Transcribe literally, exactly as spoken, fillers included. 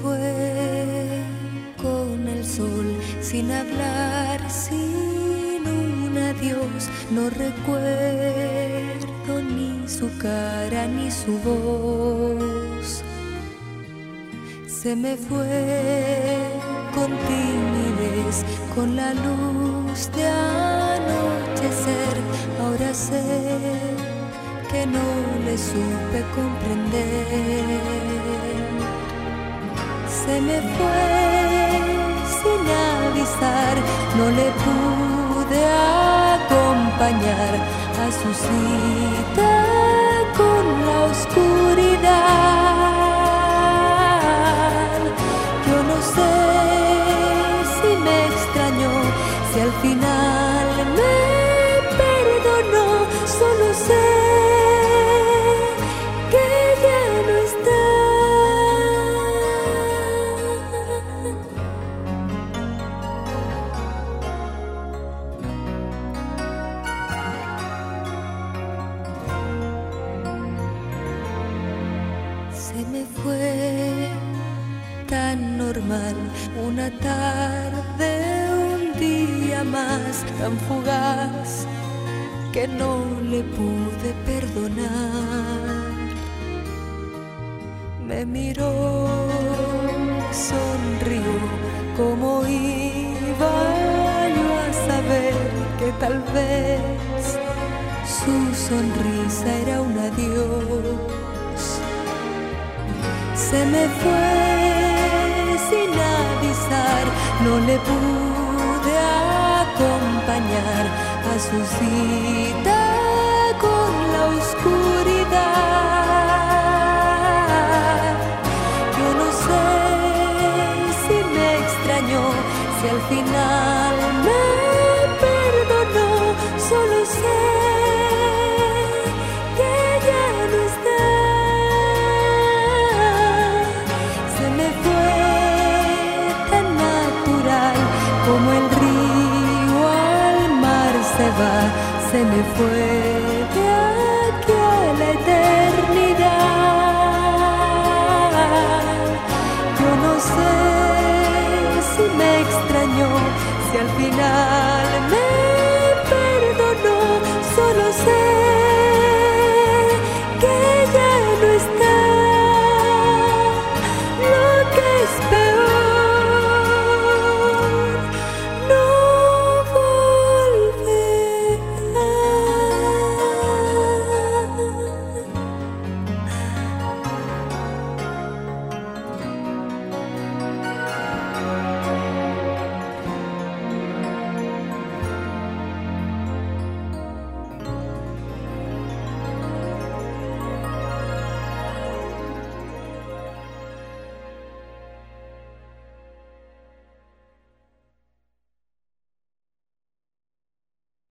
fue con el sol, sin hablar, sin un adiós. No recuerdo ni su cara ni su voz. Se me fue con timidez, con la luz de anochecer. Ahora sé que no le supe comprender. Se me fue sin avisar, no le pude acompañar a su cita con la oscuridad. Yo no sé si me extrañó, si al final me perdonó, solo sé que ya no está. Se me fue tan normal, una tarde, un día más, tan fugaz que no le pude perdonar. Me miró, sonrió, como iba yo a saber que tal vez su sonrisa era un adiós. Se me fue sin avisar, no le pude acompañar a su cita con la oscuridad. Yo no sé si me extrañó, si al final me perdonó, solo sé que ya no está. Se me fue tan natural como el río al mar se va, se me fue de aquí a la eternidad. Yo no sé si me extrañó, si al final me